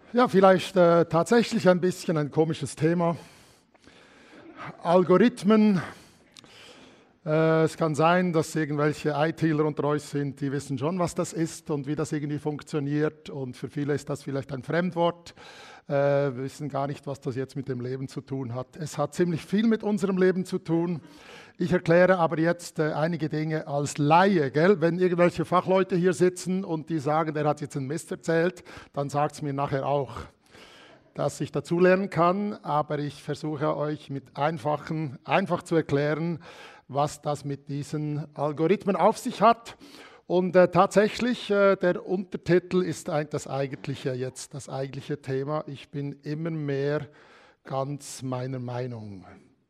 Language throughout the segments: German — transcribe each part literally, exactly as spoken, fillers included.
Ja, vielleicht äh, tatsächlich ein bisschen ein komisches Thema. Algorithmen. Äh, es kann sein, dass irgendwelche ITler unter euch sind, die wissen schon, was das ist und wie das irgendwie funktioniert. Und für viele ist das vielleicht ein Fremdwort. Äh, wir wissen gar nicht, was das jetzt mit dem Leben zu tun hat. Es hat ziemlich viel mit unserem Leben zu tun. Ich erkläre aber jetzt äh, einige Dinge als Laie. Gell? Wenn irgendwelche Fachleute hier sitzen und die sagen, der hat jetzt einen Mist erzählt, dann sagt es mir nachher auch, dass ich dazulernen kann. Aber ich versuche euch mit einfachen, einfach zu erklären, was das mit diesen Algorithmen auf sich hat. Und äh, tatsächlich, äh, der Untertitel ist ein, das eigentliche jetzt, das eigentliche Thema. Ich bin immer mehr ganz meiner Meinung.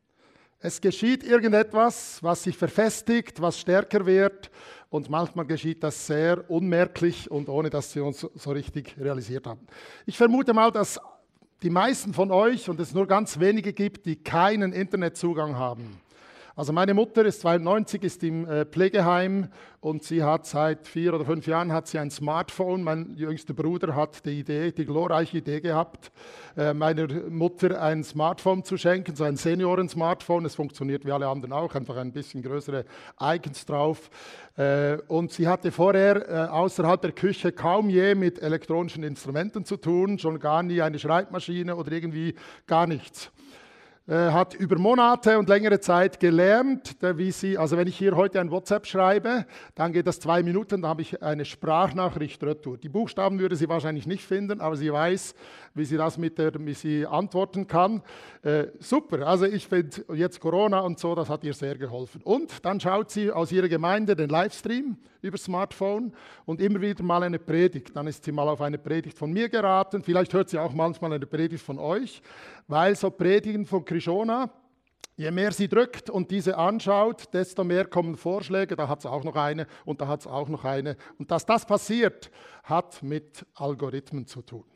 Es geschieht irgendetwas, was sich verfestigt, was stärker wird und manchmal geschieht das sehr unmerklich und ohne, dass sie uns so richtig realisiert haben. Ich vermute mal, dass die meisten von euch, und es nur ganz wenige gibt, die keinen Internetzugang haben. Also meine Mutter ist zweiundneunzig, ist im äh, Pflegeheim und sie hat seit vier oder fünf Jahren hat sie ein Smartphone. Mein jüngster Bruder hat die Idee, die glorreiche Idee gehabt, äh, meiner Mutter ein Smartphone zu schenken, so ein Senioren-Smartphone. Es funktioniert wie alle anderen auch, einfach ein bisschen größere Icons drauf. Äh, und sie hatte vorher äh, außerhalb der Küche kaum je mit elektronischen Instrumenten zu tun, schon gar nie eine Schreibmaschine oder irgendwie gar nichts. Hat über Monate und längere Zeit gelernt, wie sie, also wenn ich hier heute ein WhatsApp schreibe, dann geht das zwei Minuten, dann habe ich eine Sprachnachricht retour. Die Buchstaben würde sie wahrscheinlich nicht finden, aber sie weiß, wie sie das mit der, wie sie antworten kann. Äh, super, also ich finde jetzt Corona und so, das hat ihr sehr geholfen. Und dann schaut sie aus ihrer Gemeinde den Livestream über Smartphone und immer wieder mal eine Predigt. Dann ist sie mal auf eine Predigt von mir geraten, vielleicht hört sie auch manchmal eine Predigt von euch, weil so Predigen von Krishona, je mehr sie drückt und diese anschaut, desto mehr kommen Vorschläge, da hat es auch noch eine und da hat es auch noch eine. Und dass das passiert, hat mit Algorithmen zu tun.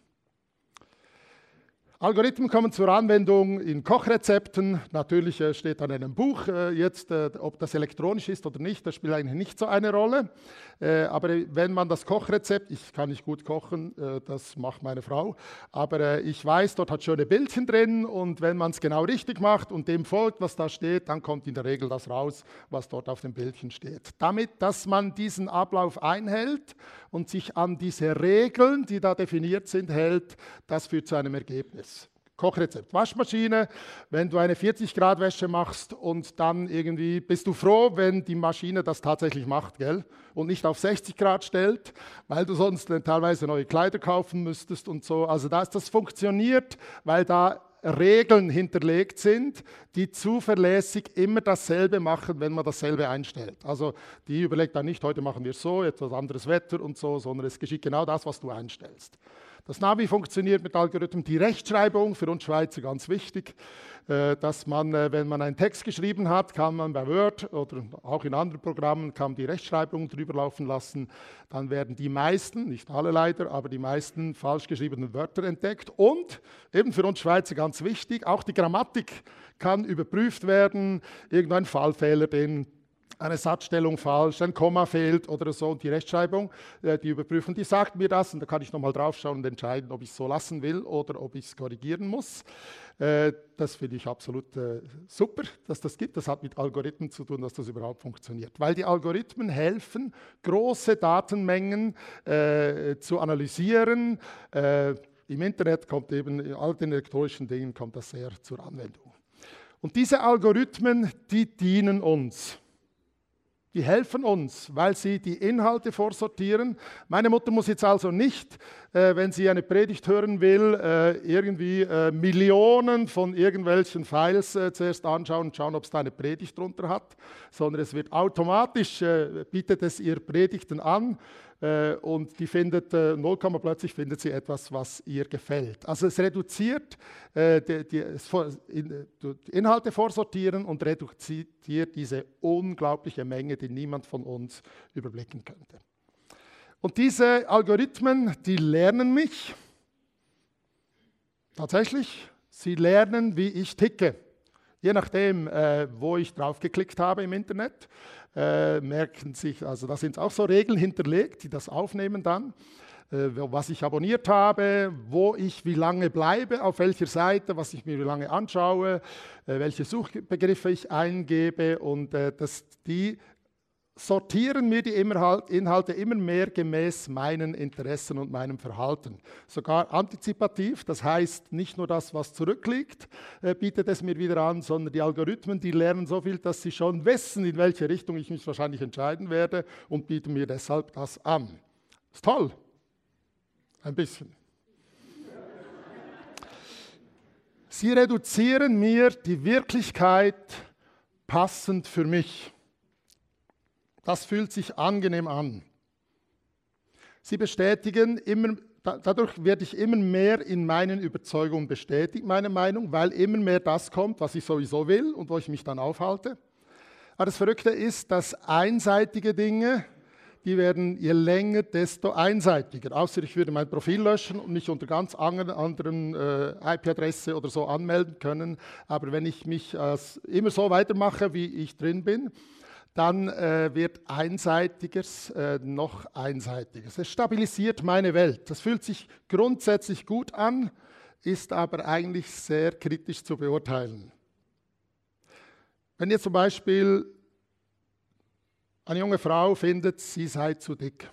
Algorithmen kommen zur Anwendung in Kochrezepten. Natürlich äh, steht an einem Buch äh, jetzt, äh, ob das elektronisch ist oder nicht, das spielt eigentlich nicht so eine Rolle. Äh, aber wenn man das Kochrezept, ich kann nicht gut kochen, äh, das macht meine Frau, aber äh, ich weiß, dort hat schöne Bildchen drin und wenn man es genau richtig macht und dem folgt, was da steht, dann kommt in der Regel das raus, was dort auf dem Bildchen steht. Damit, dass man diesen Ablauf einhält und sich an diese Regeln, die da definiert sind, hält, das führt zu einem Ergebnis. Kochrezept, Waschmaschine, wenn du eine vierzig Grad Wäsche machst und dann irgendwie bist du froh, wenn die Maschine das tatsächlich macht, gell? Und nicht auf sechzig Grad stellt, weil du sonst teilweise neue Kleider kaufen müsstest und so. Also das, das funktioniert, weil da Regeln hinterlegt sind, die zuverlässig immer dasselbe machen, wenn man dasselbe einstellt. Also die überlegt dann nicht, heute machen wir es so, etwas anderes Wetter und so, sondern es geschieht genau das, was du einstellst. Das Navi funktioniert mit Algorithmen. Die Rechtschreibung, für uns Schweizer ganz wichtig, dass man, wenn man einen Text geschrieben hat, kann man bei Word oder auch in anderen Programmen kann man die Rechtschreibung drüber laufen lassen. Dann werden die meisten, nicht alle leider, aber die meisten falsch geschriebenen Wörter entdeckt. Und eben für uns Schweizer ganz wichtig, auch die Grammatik kann überprüft werden. Irgendein Fallfehler, den eine Satzstellung falsch, ein Komma fehlt oder so und die Rechtschreibung, die überprüfen, die sagt mir das und da kann ich nochmal draufschauen und entscheiden, ob ich es so lassen will oder ob ich es korrigieren muss. Das finde ich absolut super, dass das gibt. Das hat mit Algorithmen zu tun, dass das überhaupt funktioniert. Weil die Algorithmen helfen, große Datenmengen äh, zu analysieren. Äh, Im Internet kommt eben, in all den elektronischen Dingen kommt das sehr zur Anwendung. Und diese Algorithmen, die dienen uns. Die helfen uns, weil sie die Inhalte vorsortieren. Meine Mutter muss jetzt also nicht, äh, wenn sie eine Predigt hören will, äh, irgendwie äh, Millionen von irgendwelchen Files äh, zuerst anschauen und schauen, ob es da eine Predigt drunter hat, sondern es wird automatisch, äh, bietet es ihr Predigten an äh, und die findet, äh, null, plötzlich findet sie etwas, was ihr gefällt. Also es reduziert äh, die, die, in, die Inhalte vorsortieren und reduziert diese unglaubliche Menge, die niemand von uns überblicken könnte. Und diese Algorithmen, die lernen mich tatsächlich, sie lernen, wie ich ticke. Je nachdem, äh, wo ich drauf geklickt habe im Internet, äh, merken sich, also da sind auch so Regeln hinterlegt, die das aufnehmen dann. was ich abonniert habe, wo ich wie lange bleibe, auf welcher Seite, was ich mir wie lange anschaue, welche Suchbegriffe ich eingebe und dass die sortieren mir die Inhalte immer mehr gemäß meinen Interessen und meinem Verhalten. Sogar antizipativ, das heißt nicht nur das, was zurückliegt, äh, bietet es mir wieder an, sondern die Algorithmen, die lernen so viel, dass sie schon wissen, in welche Richtung ich mich wahrscheinlich entscheiden werde und bieten mir deshalb das an. Ist toll. Ein bisschen. Sie reduzieren mir die Wirklichkeit passend für mich. Das fühlt sich angenehm an. Sie bestätigen immer, dadurch werde ich immer mehr in meinen Überzeugungen bestätigt, meine Meinung, weil immer mehr das kommt, was ich sowieso will und wo ich mich dann aufhalte. Aber das Verrückte ist, dass einseitige Dinge, die werden je länger, desto einseitiger. Außer ich würde mein Profil löschen und mich unter ganz anderen äh, I P-Adresse oder so anmelden können. Aber wenn ich mich äh, immer so weitermache, wie ich drin bin, dann äh, wird Einseitiges äh, noch einseitiges. Es stabilisiert meine Welt. Das fühlt sich grundsätzlich gut an, ist aber eigentlich sehr kritisch zu beurteilen. Wenn ihr zum Beispiel eine junge Frau findet, sie sei zu dick.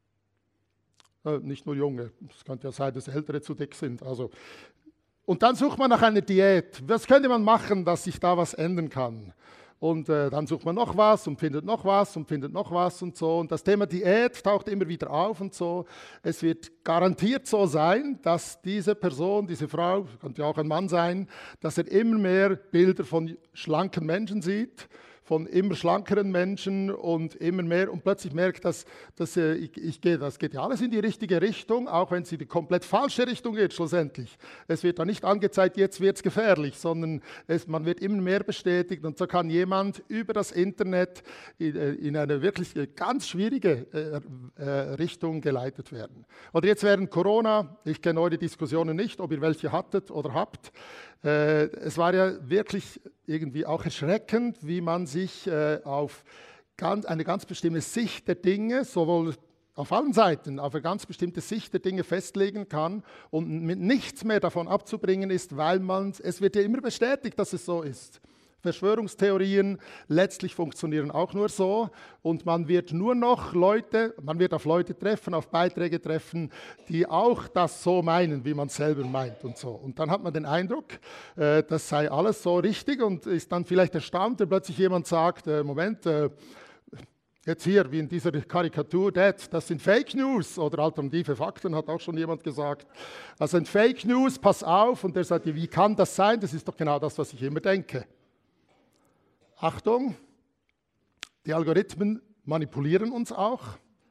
Äh, nicht nur junge, es könnte ja sein, dass Ältere zu dick sind. Also. Und dann sucht man nach einer Diät. Was könnte man machen, dass sich da was ändern kann? Und äh, dann sucht man noch was und findet noch was und findet noch was und so. Und das Thema Diät taucht immer wieder auf und so. Es wird garantiert so sein, dass diese Person, diese Frau, könnte ja auch ein Mann sein, dass er immer mehr Bilder von schlanken Menschen sieht, von immer schlankeren Menschen und immer mehr und plötzlich merkt, dass, dass äh, ich, ich gehe, das geht ja alles in die richtige Richtung, auch wenn es in die komplett falsche Richtung geht schlussendlich. Es wird da nicht angezeigt, jetzt wird es gefährlich, sondern es, man wird immer mehr bestätigt und so kann jemand über das Internet in, in eine wirklich ganz schwierige äh, äh, Richtung geleitet werden. Oder jetzt während Corona, ich kenne eure Diskussionen nicht, ob ihr welche hattet oder habt. Äh, es war ja wirklich irgendwie auch erschreckend, wie man sich äh, auf ganz, eine ganz bestimmte Sicht der Dinge, sowohl auf allen Seiten, auf eine ganz bestimmte Sicht der Dinge festlegen kann und mit nichts mehr davon abzubringen ist, weil man, es wird ja immer bestätigt, dass es so ist. Verschwörungstheorien letztlich funktionieren auch nur so und man wird nur noch Leute, man wird auf Leute treffen, auf Beiträge treffen, die auch das so meinen, wie man es selber meint und so. Und dann hat man den Eindruck, äh, das sei alles so richtig und ist dann vielleicht erstaunt, wenn plötzlich jemand sagt, äh, Moment, äh, jetzt hier, wie in dieser Karikatur, Dad, das sind Fake News oder alternative Fakten, hat auch schon jemand gesagt. Also ein Fake News, pass auf. Und der sagt, wie kann das sein? Das ist doch genau das, was ich immer denke. Achtung, die Algorithmen manipulieren uns auch.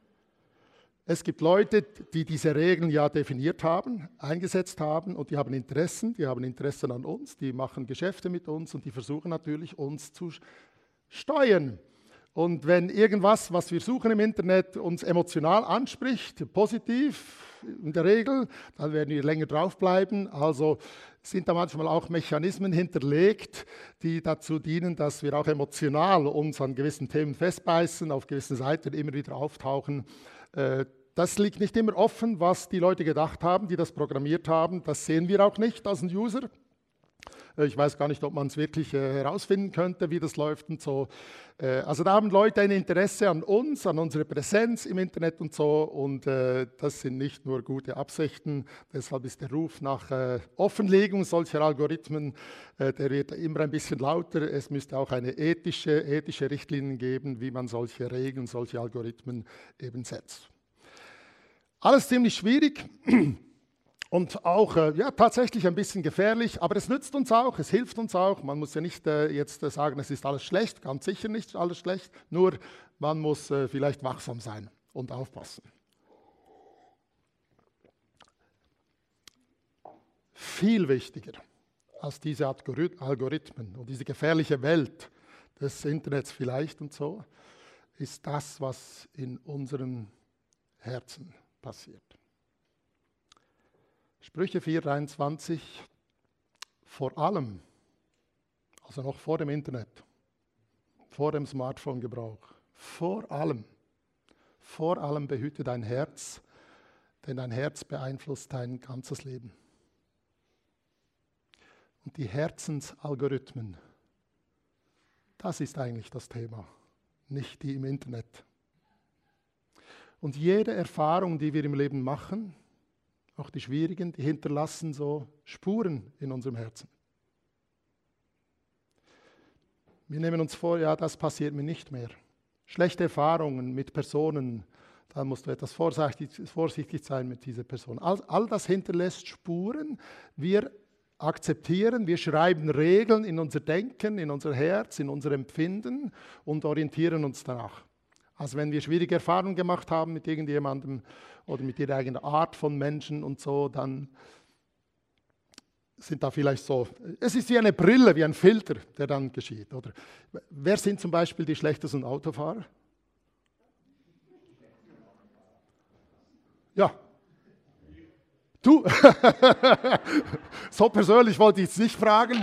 Es gibt Leute, die diese Regeln ja definiert haben, eingesetzt haben und die haben Interessen, die haben Interessen an uns, die machen Geschäfte mit uns und die versuchen natürlich, uns zu steuern. Und wenn irgendwas, was wir suchen im Internet, uns emotional anspricht, positiv in der Regel, dann werden wir länger draufbleiben. Also sind da manchmal auch Mechanismen hinterlegt, die dazu dienen, dass wir auch emotional uns an gewissen Themen festbeißen, auf gewissen Seiten immer wieder auftauchen. Das liegt nicht immer offen, was die Leute gedacht haben, die das programmiert haben. Das sehen wir auch nicht als ein User. Ich weiß gar nicht, ob man es wirklich äh, herausfinden könnte, wie das läuft und so. Äh, also da haben Leute ein Interesse an uns, an unserer Präsenz im Internet und so. Und äh, das sind nicht nur gute Absichten. Deshalb ist der Ruf nach äh, Offenlegung solcher Algorithmen, äh, der wird immer ein bisschen lauter. Es müsste auch eine ethische, ethische Richtlinien geben, wie man solche Regeln, solche Algorithmen eben setzt. Alles ziemlich schwierig. Und auch äh, ja, tatsächlich ein bisschen gefährlich, aber es nützt uns auch, es hilft uns auch. Man muss ja nicht äh, jetzt äh, sagen, es ist alles schlecht, ganz sicher nicht alles schlecht, nur man muss äh, vielleicht wachsam sein und aufpassen. Viel wichtiger als diese Algorithmen und diese gefährliche Welt des Internets vielleicht und so, ist das, was in unseren Herzen passiert. Sprüche vier, dreiundzwanzig, vor allem, also noch vor dem Internet, vor dem Smartphone-Gebrauch, vor allem, vor allem behüte dein Herz, denn dein Herz beeinflusst dein ganzes Leben. Und die Herzensalgorithmen, das ist eigentlich das Thema, nicht die im Internet. Und jede Erfahrung, die wir im Leben machen, auch die schwierigen, die hinterlassen so Spuren in unserem Herzen. Wir nehmen uns vor, ja, das passiert mir nicht mehr. Schlechte Erfahrungen mit Personen, da musst du etwas vorsichtig, vorsichtig sein mit dieser Person. All, all das hinterlässt Spuren. Wir akzeptieren, wir schreiben Regeln in unser Denken, in unser Herz, in unser Empfinden und orientieren uns danach. Also wenn wir schwierige Erfahrungen gemacht haben mit irgendjemandem oder mit irgendeiner Art von Menschen und so, dann sind da vielleicht so, es ist wie eine Brille, wie ein Filter, der dann geschieht. Oder wer sind zum Beispiel die schlechtesten Autofahrer? Ja. Du. So persönlich wollte ich es nicht fragen.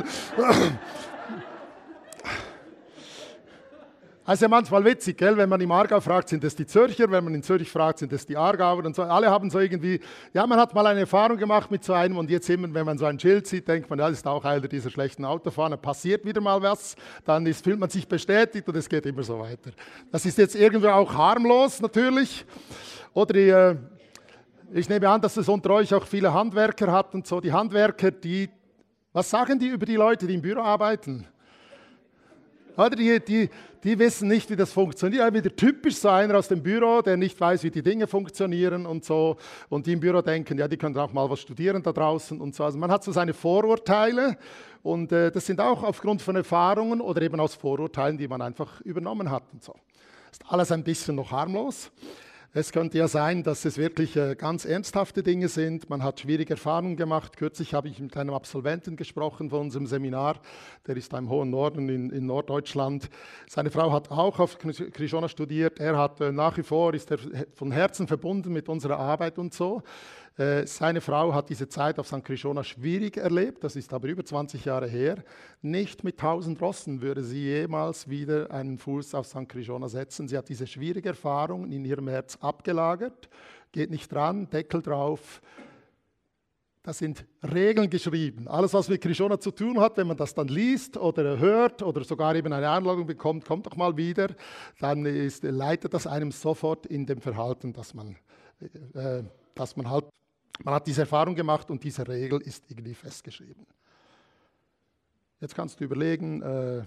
Also ja manchmal witzig, gell? Wenn man im Aargau fragt, sind es die Zürcher, wenn man in Zürich fragt, sind es die Aargauer und so. Alle haben so irgendwie, ja, man hat mal eine Erfahrung gemacht mit so einem und jetzt immer, wenn man so ein Schild sieht, denkt man, ja, das ist auch einer dieser schlechten Autofahrer, passiert wieder mal was, dann ist, fühlt man sich bestätigt und es geht immer so weiter. Das ist jetzt irgendwie auch harmlos natürlich. Oder die, äh, ich nehme an, dass es unter euch auch viele Handwerker hat und so. Die Handwerker, die, was sagen die über die Leute, die im Büro arbeiten? Oder die, die, die wissen nicht, wie das funktioniert. Ja, wieder typisch so einer aus dem Büro, der nicht weiß, wie die Dinge funktionieren und so. Und die im Büro denken, ja, die können auch mal was studieren da draußen und so. Also man hat so seine Vorurteile und äh, das sind auch aufgrund von Erfahrungen oder eben aus Vorurteilen, die man einfach übernommen hat und so. Ist alles ein bisschen noch harmlos. Es könnte ja sein, dass es wirklich äh, ganz ernsthafte Dinge sind. Man hat schwierige Erfahrungen gemacht. Kürzlich habe ich mit einem Absolventen gesprochen von unserem Seminar. Der ist da im hohen Norden in, in Norddeutschland. Seine Frau hat auch auf Krishona studiert. Er hat äh, nach wie vor, ist er von Herzen verbunden mit unserer Arbeit und so. Äh, seine Frau hat diese Zeit auf Sankt Krishona schwierig erlebt. Das ist aber über zwanzig Jahre her. Nicht mit tausend Rossen würde sie jemals wieder einen Fuß auf Sankt Krishona setzen. Sie hat diese schwierige Erfahrung in ihrem Herz abgelagert, geht nicht dran, Deckel drauf. Da sind Regeln geschrieben. Alles, was mit Krishona zu tun hat, wenn man das dann liest oder hört oder sogar eben eine Einladung bekommt, kommt doch mal wieder, dann ist, leitet das einem sofort in dem Verhalten, dass man, äh, dass man halt, man hat diese Erfahrung gemacht und diese Regel ist irgendwie festgeschrieben. Jetzt kannst du überlegen, äh,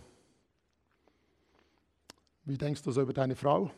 wie denkst du so über deine Frau?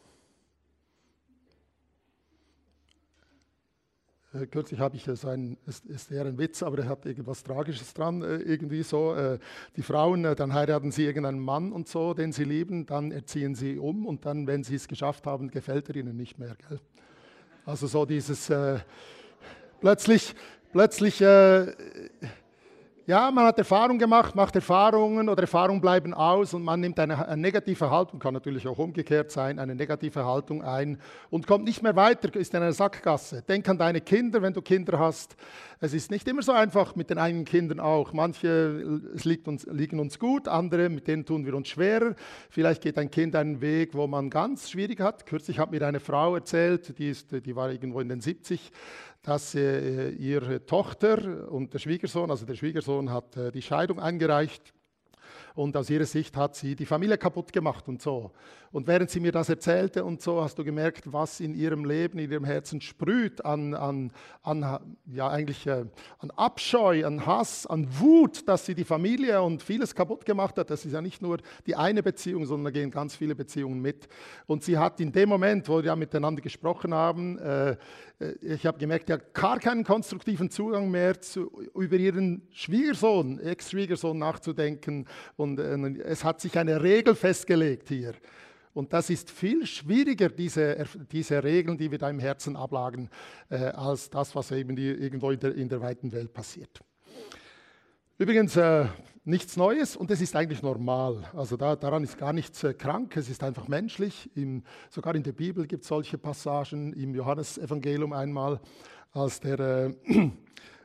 Äh, kürzlich habe ich so ein, ist, ist eher ein Witz, aber er hat irgendwas Tragisches dran, äh, irgendwie so. Äh, die Frauen, äh, dann heiraten sie irgendeinen Mann und so, den sie lieben, dann erziehen sie um und dann, wenn sie es geschafft haben, gefällt er ihnen nicht mehr. Gell? Also so dieses, äh, plötzlich, plötzlich, äh, ja, man hat Erfahrungen gemacht, macht Erfahrungen oder Erfahrungen bleiben aus und man nimmt eine, eine negative Haltung, kann natürlich auch umgekehrt sein, eine negative Haltung ein und kommt nicht mehr weiter, ist in einer Sackgasse. Denk an deine Kinder, wenn du Kinder hast. Es ist nicht immer so einfach mit den eigenen Kindern auch. Manche es liegt uns, liegen uns gut, andere, mit denen tun wir uns schwerer. Vielleicht geht ein Kind einen Weg, wo man ganz schwierig hat. Kürzlich hat mir eine Frau erzählt, die, ist, die war irgendwo in den siebzig, dass äh, ihre Tochter und der Schwiegersohn, also der Schwiegersohn hat äh, die Scheidung eingereicht und aus ihrer Sicht hat sie die Familie kaputt gemacht und so. Und während sie mir das erzählte und so, hast du gemerkt, was in ihrem Leben, in ihrem Herzen sprüht an, an, an, ja, eigentlich, äh, an Abscheu, an Hass, an Wut, dass sie die Familie und vieles kaputt gemacht hat. Das ist ja nicht nur die eine Beziehung, sondern da gehen ganz viele Beziehungen mit. Und sie hat in dem Moment, wo wir ja miteinander gesprochen haben, äh, ich habe gemerkt, ja, gar keinen konstruktiven Zugang mehr zu, über ihren Schwiegersohn, Ex-Schwiegersohn nachzudenken. Und äh, es hat sich eine Regel festgelegt hier. Und das ist viel schwieriger, diese, diese Regeln, die wir da im Herzen ablagern, äh, als das, was eben die, irgendwo in der, in der weiten Welt passiert. Übrigens, äh, nichts Neues und es ist eigentlich normal. Also da, daran ist gar nichts äh, krank, es ist einfach menschlich. Im, sogar in der Bibel gibt es solche Passagen, im Johannesevangelium einmal, als der, äh,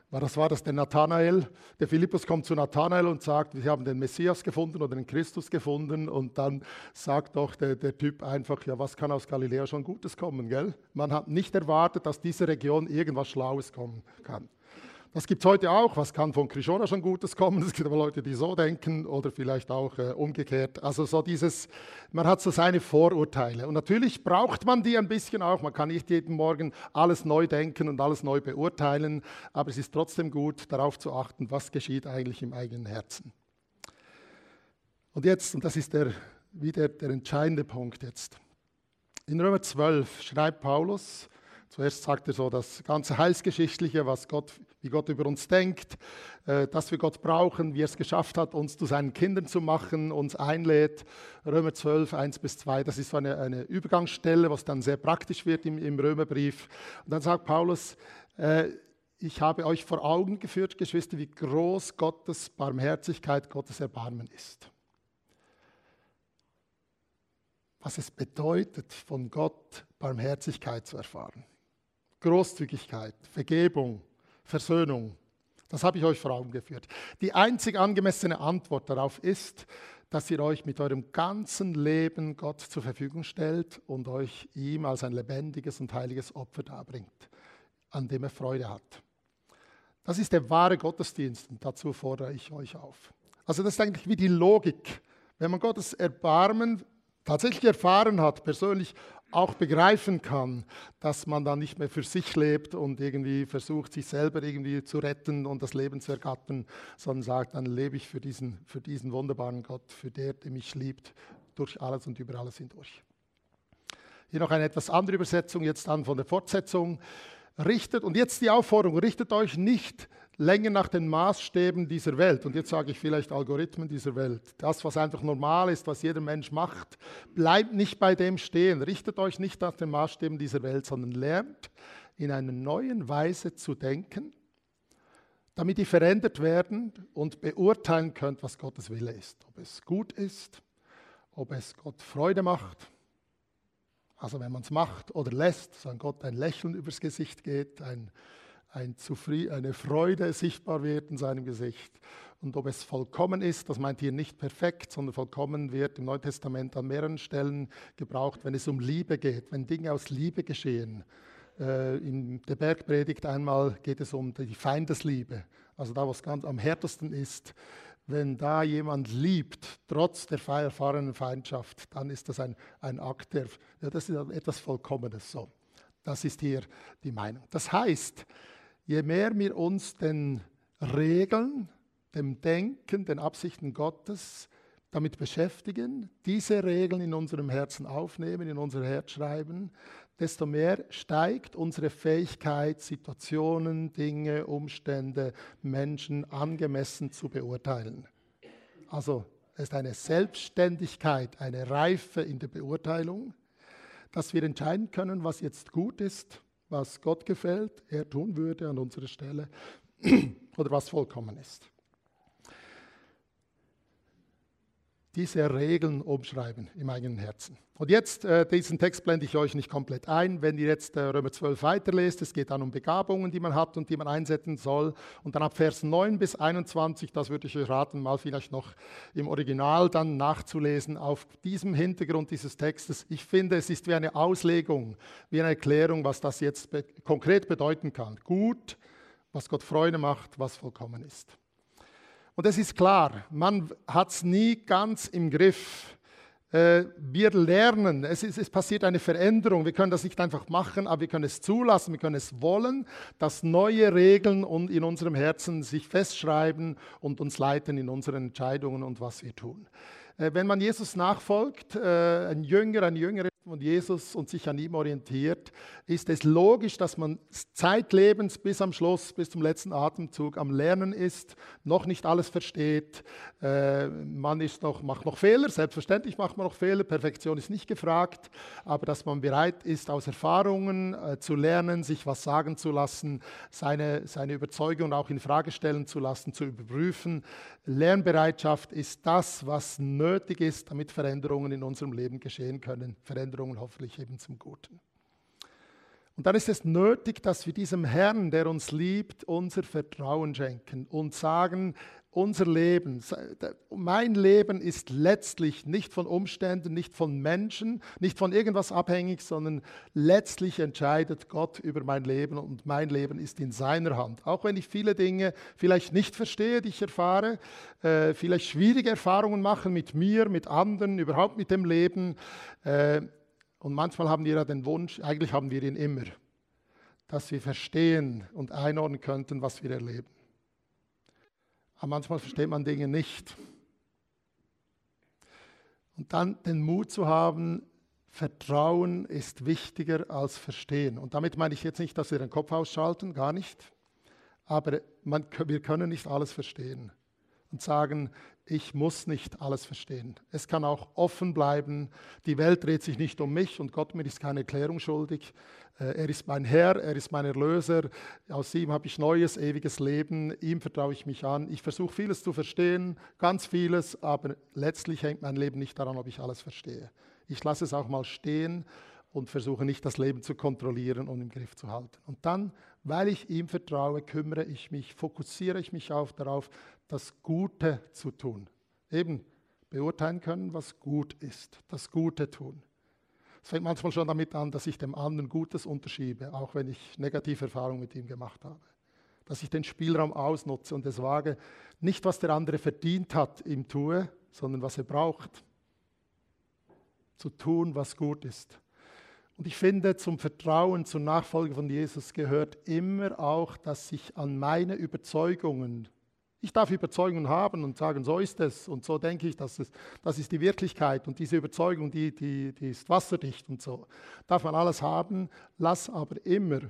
War das war das der Nathanael? Der Philippus kommt zu Nathanael und sagt, wir haben den Messias gefunden oder den Christus gefunden. Und dann sagt doch der, der Typ einfach, ja, was kann aus Galiläa schon Gutes kommen, gell? Man hat nicht erwartet, dass diese Region irgendwas Schlaues kommen kann. Das gibt es heute auch. Was kann von Krishona schon Gutes kommen? Es gibt aber Leute, die so denken oder vielleicht auch äh, umgekehrt. Also so dieses, man hat so seine Vorurteile. Und natürlich braucht man die ein bisschen auch. Man kann nicht jeden Morgen alles neu denken und alles neu beurteilen. Aber es ist trotzdem gut, darauf zu achten, was geschieht eigentlich im eigenen Herzen. Und jetzt, und das ist der, wieder der entscheidende Punkt jetzt. In Römer zwölf schreibt Paulus, zuerst sagt er so das ganze Heilsgeschichtliche, was Gott, wie Gott über uns denkt, äh, dass wir Gott brauchen, wie er es geschafft hat, uns zu seinen Kindern zu machen, uns einlädt. Römer zwölf, eins bis zwei, das ist so eine, eine Übergangsstelle, was dann sehr praktisch wird im, im Römerbrief. Und dann sagt Paulus, äh, ich habe euch vor Augen geführt, Geschwister, wie groß Gottes Barmherzigkeit, Gottes Erbarmen ist. Was es bedeutet, von Gott Barmherzigkeit zu erfahren. Großzügigkeit, Vergebung, Versöhnung. Das habe ich euch vor Augen geführt. Die einzig angemessene Antwort darauf ist, dass ihr euch mit eurem ganzen Leben Gott zur Verfügung stellt und euch ihm als ein lebendiges und heiliges Opfer darbringt, an dem er Freude hat. Das ist der wahre Gottesdienst und dazu fordere ich euch auf. Also das ist eigentlich wie die Logik. Wenn man Gottes Erbarmen tatsächlich erfahren hat, persönlich auch begreifen kann, dass man dann nicht mehr für sich lebt und irgendwie versucht, sich selber irgendwie zu retten und das Leben zu ergattern, sondern sagt, dann lebe ich für diesen, für diesen wunderbaren Gott, für den, der mich liebt, durch alles und über alles hindurch. Hier noch eine etwas andere Übersetzung, jetzt dann von der Fortsetzung. Richtet, und jetzt die Aufforderung, richtet euch nicht länger nach den Maßstäben dieser Welt. Und jetzt sage ich vielleicht Algorithmen dieser Welt. Das, was einfach normal ist, was jeder Mensch macht, bleibt nicht bei dem stehen. Richtet euch nicht nach den Maßstäben dieser Welt, sondern lernt in einer neuen Weise zu denken, damit ihr verändert werden und beurteilen könnt, was Gottes Wille ist. Ob es gut ist, ob es Gott Freude macht. Also wenn man es macht oder lässt, so an Gott ein Lächeln übers Gesicht geht, ein, ein Zufrieden, eine Freude sichtbar wird in seinem Gesicht. Und ob es vollkommen ist, das meint hier nicht perfekt, sondern vollkommen wird im Neuen Testament an mehreren Stellen gebraucht, wenn es um Liebe geht, wenn Dinge aus Liebe geschehen. Äh, in der Bergpredigt einmal geht es um die Feindesliebe, also da, was ganz am härtesten ist. Wenn da jemand liebt, trotz der erfahrenen Feindschaft, dann ist das ein, ein Akt, der, ja, das ist etwas Vollkommenes. So. Das ist hier die Meinung. Das heißt, je mehr wir uns den Regeln, dem Denken, den Absichten Gottes damit beschäftigen, diese Regeln in unserem Herzen aufnehmen, in unser Herz schreiben, desto mehr steigt unsere Fähigkeit, Situationen, Dinge, Umstände, Menschen angemessen zu beurteilen. Also es ist eine Selbstständigkeit, eine Reife in der Beurteilung, dass wir entscheiden können, was jetzt gut ist, was Gott gefällt, er tun würde an unserer Stelle oder was vollkommen ist. Diese Regeln umschreiben im eigenen Herzen. Und jetzt, äh, diesen Text blende ich euch nicht komplett ein. Wenn ihr jetzt äh, Römer zwölf weiterlest, es geht dann um Begabungen, die man hat und die man einsetzen soll. Und dann ab Vers neun bis einundzwanzig, das würde ich euch raten, mal vielleicht noch im Original dann nachzulesen, auf diesem Hintergrund dieses Textes. Ich finde, es ist wie eine Auslegung, wie eine Erklärung, was das jetzt be- konkret bedeuten kann. Gut, was Gott Freude macht, was vollkommen ist. Und es ist klar, man hat es nie ganz im Griff. Äh, wir lernen, es, ist, es passiert eine Veränderung. Wir können das nicht einfach machen, aber wir können es zulassen, wir können es wollen, dass neue Regeln in unserem Herzen sich festschreiben und uns leiten in unseren Entscheidungen und was wir tun. Äh, wenn man Jesus nachfolgt, äh, ein Jünger, eine Jüngerin von Jesus und sich an ihm orientiert, ist es logisch, dass man zeitlebens bis am Schluss, bis zum letzten Atemzug am Lernen ist, noch nicht alles versteht. Äh, man ist noch, macht noch Fehler, selbstverständlich macht man noch Fehler, Perfektion ist nicht gefragt, aber dass man bereit ist, aus Erfahrungen äh, zu lernen, sich was sagen zu lassen, seine, seine Überzeugung auch in Frage stellen zu lassen, zu überprüfen. Lernbereitschaft ist das, was nötig ist, damit Veränderungen in unserem Leben geschehen können. Veränderungen hoffentlich eben zum Guten. Und dann ist es nötig, dass wir diesem Herrn, der uns liebt, unser Vertrauen schenken und sagen, unser Leben, mein Leben ist letztlich nicht von Umständen, nicht von Menschen, nicht von irgendwas abhängig, sondern letztlich entscheidet Gott über mein Leben und mein Leben ist in seiner Hand. Auch wenn ich viele Dinge vielleicht nicht verstehe, die ich erfahre, äh, vielleicht schwierige Erfahrungen mache mit mir, mit anderen, überhaupt mit dem Leben. Äh, und manchmal haben wir ja den Wunsch, eigentlich haben wir ihn immer, dass wir verstehen und einordnen könnten, was wir erleben. Aber manchmal versteht man Dinge nicht. Und dann den Mut zu haben, Vertrauen ist wichtiger als Verstehen. Und damit meine ich jetzt nicht, dass wir den Kopf ausschalten, gar nicht. Aber man, wir können nicht alles verstehen. Und sagen, ich muss nicht alles verstehen. Es kann auch offen bleiben. Die Welt dreht sich nicht um mich und Gott mir ist keine Erklärung schuldig. Er ist mein Herr, er ist mein Erlöser. Aus ihm habe ich neues, ewiges Leben. Ihm vertraue ich mich an. Ich versuche vieles zu verstehen, ganz vieles, aber letztlich hängt mein Leben nicht daran, ob ich alles verstehe. Ich lasse es auch mal stehen und versuche nicht, das Leben zu kontrollieren und im Griff zu halten. Und dann, weil ich ihm vertraue, kümmere ich mich, fokussiere ich mich auf, darauf, das Gute zu tun. Eben beurteilen können, was gut ist, das Gute tun. Es fängt manchmal schon damit an, dass ich dem anderen Gutes unterschiebe, auch wenn ich negative Erfahrungen mit ihm gemacht habe. Dass ich den Spielraum ausnutze und es wage, nicht was der andere verdient hat, ihm tue, sondern was er braucht. Zu tun, was gut ist. Und ich finde, zum Vertrauen, zur Nachfolge von Jesus gehört immer auch, dass ich an meine Überzeugungen, ich darf Überzeugungen haben und sagen, so ist es und so denke ich, dass es, das ist die Wirklichkeit und diese Überzeugung, die, die, die ist wasserdicht und so. Darf man alles haben, lass aber immer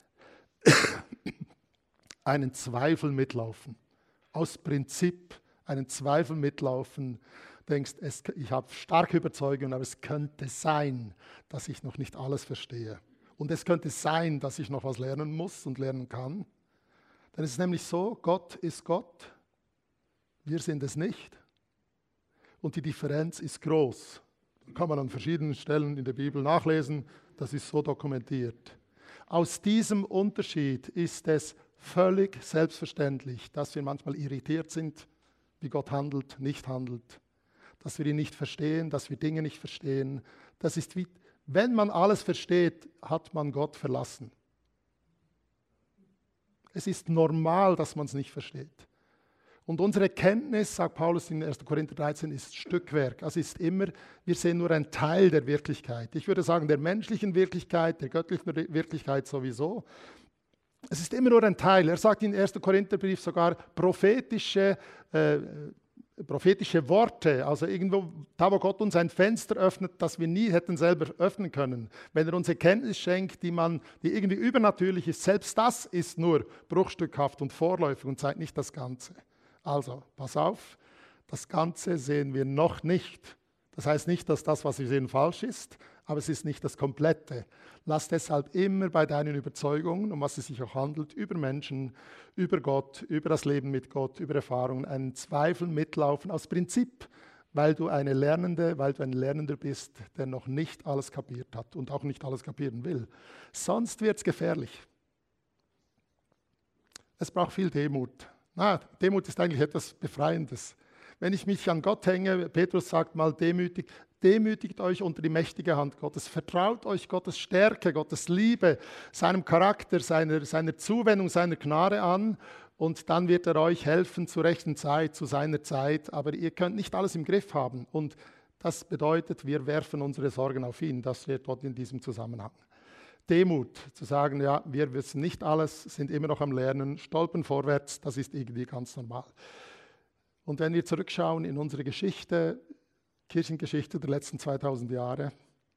einen Zweifel mitlaufen. Aus Prinzip einen Zweifel mitlaufen. Denkst, es, ich habe starke Überzeugungen, aber es könnte sein, dass ich noch nicht alles verstehe. Und es könnte sein, dass ich noch was lernen muss und lernen kann. Denn es ist nämlich so, Gott ist Gott, wir sind es nicht. Und die Differenz ist groß. Das kann man an verschiedenen Stellen in der Bibel nachlesen, das ist so dokumentiert. Aus diesem Unterschied ist es völlig selbstverständlich, dass wir manchmal irritiert sind, wie Gott handelt, nicht handelt. Dass wir ihn nicht verstehen, dass wir Dinge nicht verstehen. Das ist wie, wenn man alles versteht, hat man Gott verlassen. Es ist normal, dass man es nicht versteht. Und unsere Kenntnis, sagt Paulus in erster Korinther dreizehn, ist Stückwerk. Also ist immer, wir sehen nur einen Teil der Wirklichkeit. Ich würde sagen, der menschlichen Wirklichkeit, der göttlichen Wirklichkeit sowieso. Es ist immer nur ein Teil. Er sagt in erster Korintherbrief sogar prophetische äh, prophetische Worte, also irgendwo, da wo Gott uns ein Fenster öffnet, das wir nie hätten selber öffnen können. Wenn er uns Erkenntnis schenkt, die, man, die irgendwie übernatürlich ist, selbst das ist nur bruchstückhaft und vorläufig und zeigt nicht das Ganze. Also, pass auf, das Ganze sehen wir noch nicht. Das heißt nicht, dass das, was wir sehen, falsch ist, aber es ist nicht das Komplette. Lass deshalb immer bei deinen Überzeugungen, um was es sich auch handelt, über Menschen, über Gott, über das Leben mit Gott, über Erfahrungen, einen Zweifel mitlaufen aus Prinzip, weil du eine Lernende, weil du ein Lernender bist, der noch nicht alles kapiert hat und auch nicht alles kapieren will. Sonst wird es gefährlich. Es braucht viel Demut. Na, Demut ist eigentlich etwas Befreiendes. Wenn ich mich an Gott hänge, Petrus sagt mal demütig, demütigt euch unter die mächtige Hand Gottes, vertraut euch Gottes Stärke, Gottes Liebe, seinem Charakter, seiner, seiner Zuwendung, seiner Gnade an und dann wird er euch helfen zur rechten Zeit, zu seiner Zeit, aber ihr könnt nicht alles im Griff haben und das bedeutet, wir werfen unsere Sorgen auf ihn, das steht dort in diesem Zusammenhang. Demut, zu sagen, ja, wir wissen nicht alles, sind immer noch am Lernen, stolpern vorwärts, das ist irgendwie ganz normal. Und wenn wir zurückschauen in unsere Geschichte, Kirchengeschichte der letzten zweitausend Jahre,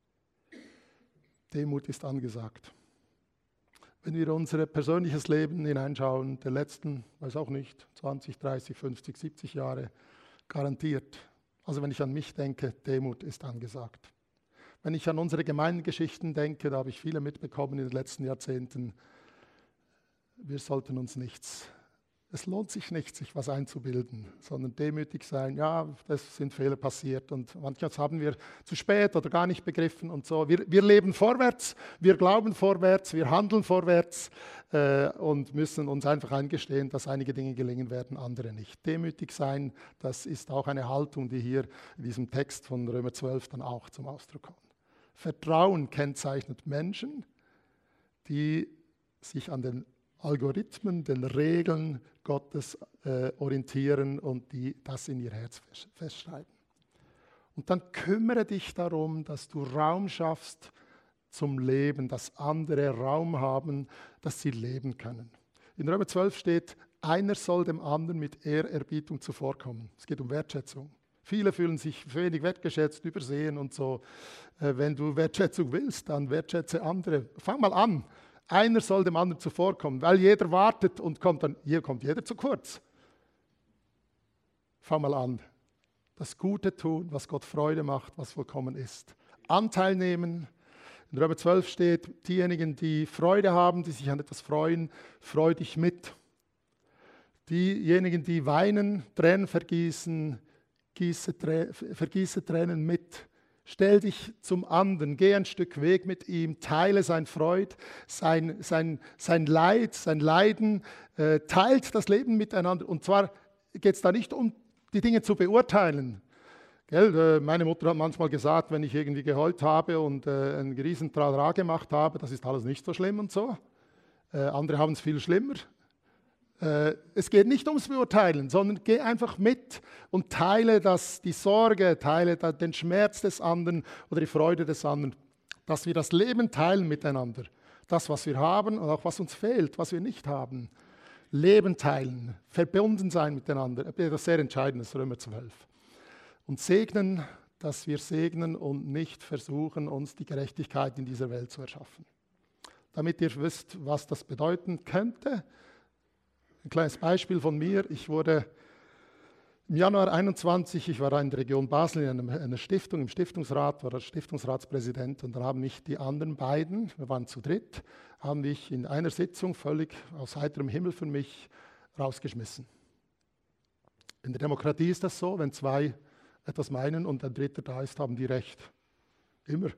Demut ist angesagt. Wenn wir unser persönliches Leben hineinschauen, der letzten, weiß auch nicht, zwanzig, dreißig, fünfzig, siebzig Jahre, garantiert. Also wenn ich an mich denke, Demut ist angesagt. Wenn ich an unsere Gemeindegeschichten denke, da habe ich viele mitbekommen in den letzten Jahrzehnten, wir sollten uns nichts Es lohnt sich nicht, sich was einzubilden, sondern demütig sein, ja, das sind Fehler passiert und manches haben wir zu spät oder gar nicht begriffen und so. Wir, wir leben vorwärts, wir glauben vorwärts, wir handeln vorwärts äh, und müssen uns einfach eingestehen, dass einige Dinge gelingen werden, andere nicht. Demütig sein, das ist auch eine Haltung, die hier in diesem Text von Römer zwölf dann auch zum Ausdruck kommt. Vertrauen kennzeichnet Menschen, die sich an den Algorithmen, den Regeln Gottes äh, orientieren und die das in ihr Herz festschreiben. Und dann kümmere dich darum, dass du Raum schaffst zum Leben, dass andere Raum haben, dass sie leben können. In Römer zwölf steht, einer soll dem anderen mit Ehrerbietung zuvorkommen. Es geht um Wertschätzung. Viele fühlen sich wenig wertgeschätzt, übersehen und so. Äh, wenn du Wertschätzung willst, dann wertschätze andere. Fang mal an. Einer soll dem anderen zuvorkommen, weil jeder wartet und kommt dann, hier kommt jeder zu kurz. Fang mal an. Das Gute tun, was Gott Freude macht, was vollkommen ist. Anteil nehmen. In Römer zwölf steht, diejenigen, die Freude haben, die sich an etwas freuen, freu dich mit. Diejenigen, die weinen, Tränen vergießen, gieße, Trä- vergieße Tränen mit. Stell dich zum anderen, geh ein Stück Weg mit ihm, teile sein Freud, sein, sein, sein Leid, sein Leiden, äh, teilt das Leben miteinander. Und zwar geht es da nicht um, die Dinge zu beurteilen. Gell? Äh, meine Mutter hat manchmal gesagt, wenn ich irgendwie geheult habe und äh, einen riesen Trara gemacht habe, das ist alles nicht so schlimm und so. Äh, andere haben es viel schlimmer. Es geht nicht ums Beurteilen, sondern geh einfach mit und teile das, die Sorge, teile den Schmerz des anderen oder die Freude des anderen, dass wir das Leben teilen miteinander. Das, was wir haben und auch was uns fehlt, was wir nicht haben. Leben teilen, verbunden sein miteinander. Das ist sehr entscheidend, das ist Römer zwölf. Und segnen, dass wir segnen und nicht versuchen, uns die Gerechtigkeit in dieser Welt zu erschaffen. Damit ihr wisst, was das bedeuten könnte. Ein kleines Beispiel von mir. Ich wurde im Januar einundzwanzig, ich war in der Region Basel in einer Stiftung, im Stiftungsrat, war der Stiftungsratspräsident und dann haben mich die anderen beiden, wir waren zu dritt, haben mich in einer Sitzung völlig aus heiterem Himmel für mich rausgeschmissen. In der Demokratie ist das so, wenn zwei etwas meinen und ein Dritter da ist, haben die Recht. Immer.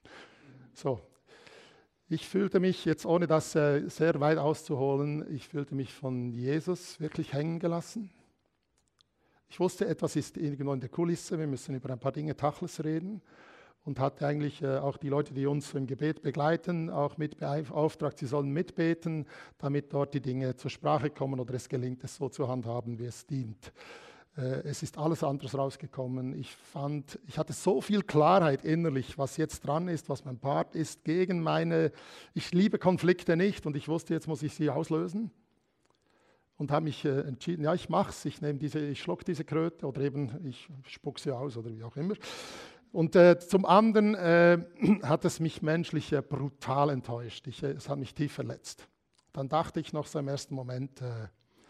So. Ich fühlte mich jetzt, ohne das äh, sehr weit auszuholen, ich fühlte mich von Jesus wirklich hängen gelassen. Ich wusste, etwas ist irgendwo in der Kulisse, wir müssen über ein paar Dinge Tachlis reden und hatte eigentlich äh, auch die Leute, die uns im Gebet begleiten, auch mit beauftragt, sie sollen mitbeten, damit dort die Dinge zur Sprache kommen oder es gelingt, es so zu handhaben, wie es dient. Es ist alles anderes rausgekommen. Ich fand, ich hatte so viel Klarheit innerlich, was jetzt dran ist, was mein Part ist, gegen meine, ich liebe Konflikte nicht und ich wusste, jetzt muss ich sie auslösen. Und habe mich äh, entschieden, ja, ich mache es, ich nehme diese, ich schluck diese Kröte oder eben ich spuck sie aus oder wie auch immer. Und äh, zum anderen äh, hat es mich menschlich äh, brutal enttäuscht. Ich, äh, es hat mich tief verletzt. Dann dachte ich noch so im ersten Moment, äh,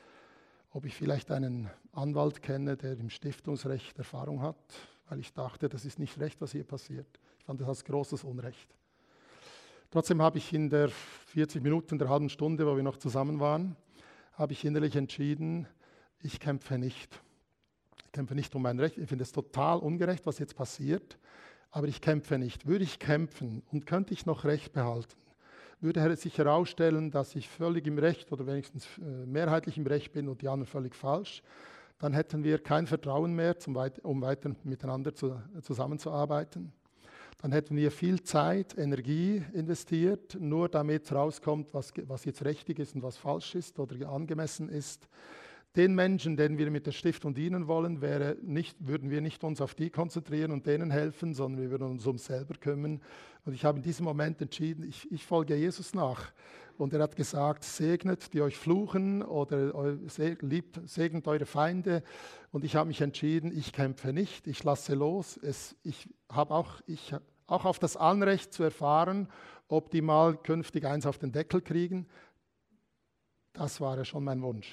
ob ich vielleicht einen Anwalt kenne, der im Stiftungsrecht Erfahrung hat, weil ich dachte, das ist nicht recht, was hier passiert. Ich fand das als großes Unrecht. Trotzdem habe ich in der vierzig Minuten, der halben Stunde, wo wir noch zusammen waren, habe ich innerlich entschieden, ich kämpfe nicht. Ich kämpfe nicht um mein Recht. Ich finde es total ungerecht, was jetzt passiert, aber ich kämpfe nicht. Würde ich kämpfen und könnte ich noch Recht behalten, würde sich herausstellen, dass ich völlig im Recht oder wenigstens äh, mehrheitlich im Recht bin und die anderen völlig falsch, dann hätten wir kein Vertrauen mehr, zum weit, um weiter miteinander zu, äh, zusammenzuarbeiten. Dann hätten wir viel Zeit, Energie investiert, nur damit rauskommt, was, was jetzt richtig ist und was falsch ist oder angemessen ist. Den Menschen, denen wir mit der Stiftung dienen wollen, wäre nicht, würden wir nicht uns auf die konzentrieren und denen helfen, sondern wir würden uns um uns selber kümmern. Und ich habe in diesem Moment entschieden, ich, ich folge Jesus nach. Und er hat gesagt, segnet, die euch fluchen oder liebt, segnet eure Feinde. Und ich habe mich entschieden, ich kämpfe nicht, ich lasse los. Es, ich habe auch, ich, auch auf das Anrecht zu erfahren, ob die mal künftig eins auf den Deckel kriegen. Das war ja schon mein Wunsch.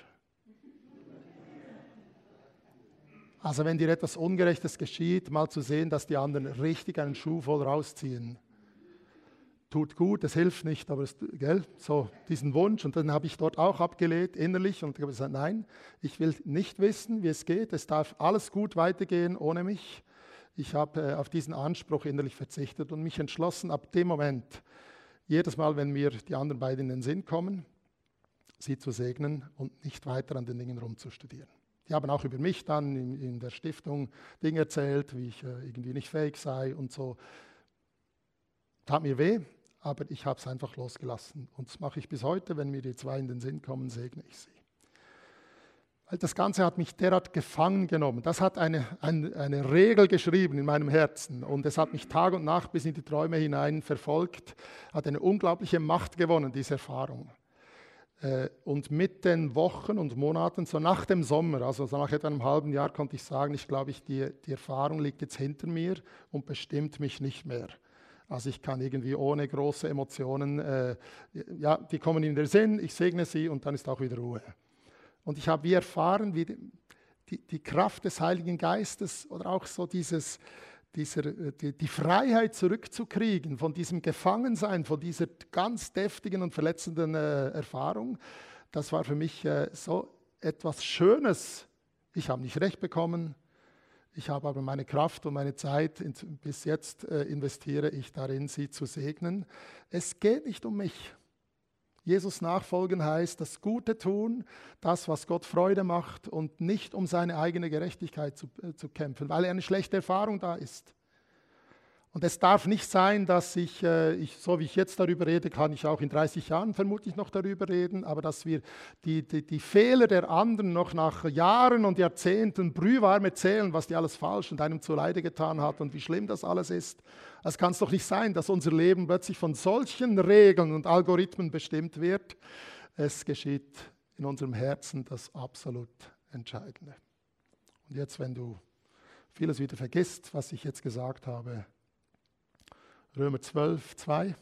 Also wenn dir etwas Ungerechtes geschieht, mal zu sehen, dass die anderen richtig einen Schuh voll rausziehen. tut gut, es hilft nicht, aber es, gell, so diesen Wunsch. Und dann habe ich dort auch abgelehnt, innerlich, und habe gesagt, nein, ich will nicht wissen, wie es geht. Es darf alles gut weitergehen ohne mich. Ich habe äh, auf diesen Anspruch innerlich verzichtet und mich entschlossen, ab dem Moment, jedes Mal, wenn mir die anderen beiden in den Sinn kommen, sie zu segnen und nicht weiter an den Dingen rumzustudieren. Die haben auch über mich dann in, in der Stiftung Dinge erzählt, wie ich äh, irgendwie nicht fähig sei und so. Tat mir weh, aber ich habe es einfach losgelassen. Und das mache ich bis heute, wenn mir die zwei in den Sinn kommen, segne ich sie. Weil das Ganze hat mich derart gefangen genommen. Das hat eine, eine, eine Regel geschrieben in meinem Herzen. Und es hat mich Tag und Nacht bis in die Träume hinein verfolgt. Hat eine unglaubliche Macht gewonnen, diese Erfahrung. Und mit den Wochen und Monaten, so nach dem Sommer, also so nach etwa einem halben Jahr, konnte ich sagen, ich glaube, ich, die, die Erfahrung liegt jetzt hinter mir und bestimmt mich nicht mehr. Also ich kann irgendwie ohne große Emotionen, äh, ja, die kommen in den Sinn, ich segne sie und dann ist auch wieder Ruhe. Und ich habe wie erfahren, wie die, die Kraft des Heiligen Geistes oder auch so dieses, dieser, die, die Freiheit zurückzukriegen von diesem Gefangensein, von dieser ganz deftigen und verletzenden äh, Erfahrung, das war für mich äh, so etwas Schönes. Ich habe nicht recht bekommen, ich habe aber meine Kraft und meine Zeit, in, bis jetzt äh, investiere ich darin, sie zu segnen. Es geht nicht um mich. Jesus nachfolgen heißt, das Gute tun, das, was Gott Freude macht und nicht um seine eigene Gerechtigkeit zu, äh, zu kämpfen, weil eine schlechte Erfahrung da ist. Und es darf nicht sein, dass ich, äh, ich, so wie ich jetzt darüber rede, kann ich auch in dreißig Jahren vermutlich noch darüber reden, aber dass wir die, die, die Fehler der anderen noch nach Jahren und Jahrzehnten brühwarm erzählen, was die alles falsch und einem zuleide getan hat und wie schlimm das alles ist. Es kann es doch nicht sein, dass unser Leben plötzlich von solchen Regeln und Algorithmen bestimmt wird. Es geschieht in unserem Herzen das absolut Entscheidende. Und jetzt, wenn du vieles wieder vergisst, was ich jetzt gesagt habe, Römer zwölf, zwei.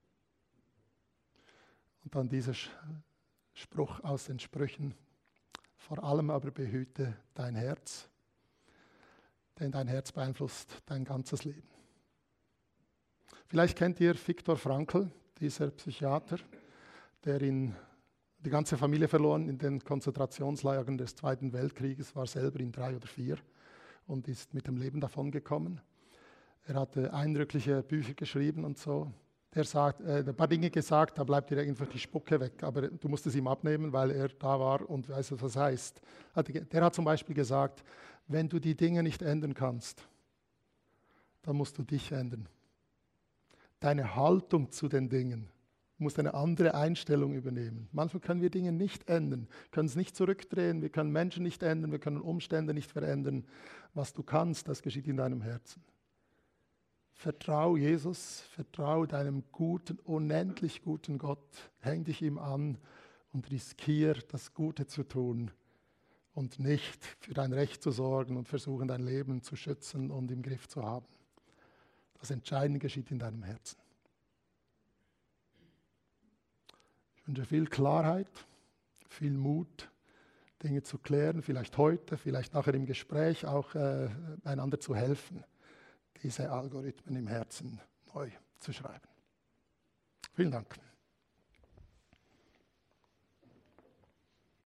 Und dann dieser Spruch aus den Sprüchen. Vor allem aber behüte dein Herz, denn dein Herz beeinflusst dein ganzes Leben. Vielleicht kennt ihr Viktor Frankl, dieser Psychiater, der in die ganze Familie verloren in den Konzentrationslagern des Zweiten Weltkrieges, war selber in drei oder vier und ist mit dem Leben davongekommen. Er hatte eindrückliche Bücher geschrieben und so. Der sagt, äh, ein paar Dinge gesagt, da bleibt dir einfach die Spucke weg. Aber du musst es ihm abnehmen, weil er da war und weiß, was das heißt. Der hat zum Beispiel gesagt, wenn du die Dinge nicht ändern kannst, dann musst du dich ändern. Deine Haltung zu den Dingen. Du musst eine andere Einstellung übernehmen. Manchmal können wir Dinge nicht ändern, können es nicht zurückdrehen, wir können Menschen nicht ändern, wir können Umstände nicht verändern. Was du kannst, das geschieht in deinem Herzen. Vertrau Jesus, vertrau deinem guten, unendlich guten Gott, häng dich ihm an und riskier, das Gute zu tun und nicht für dein Recht zu sorgen und versuchen, dein Leben zu schützen und im Griff zu haben. Das Entscheidende geschieht in deinem Herzen. Ich wünsche viel Klarheit, viel Mut, Dinge zu klären, vielleicht heute, vielleicht nachher im Gespräch auch äh, einander zu helfen, diese Algorithmen im Herzen neu zu schreiben. Vielen Dank.